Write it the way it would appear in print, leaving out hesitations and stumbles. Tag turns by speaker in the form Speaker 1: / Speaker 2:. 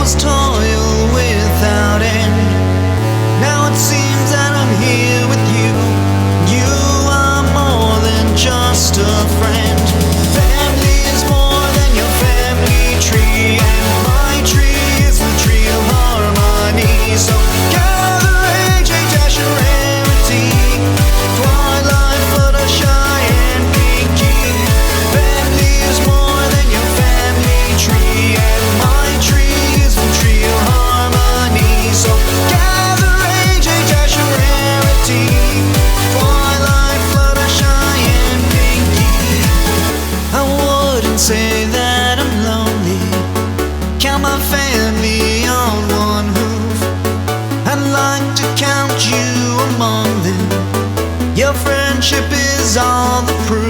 Speaker 1: was toil without end. Now it seems that I'm here with you. You are more than just a friend. Family is more than your family tree, and my tree is the tree of harmony. So gather AJ, Dash, and Rarity, Twilight, Fluttershy, and Pinky. Family is more than your family tree, and my tree is the tree of harmony. So gather AJ, Dash, and Rarity, Twilight, Fluttershy, and Pinky. I wouldn't say that I'm lonely, count my family on one hoof. I'd like to count you among them. Your friendship is all the proof.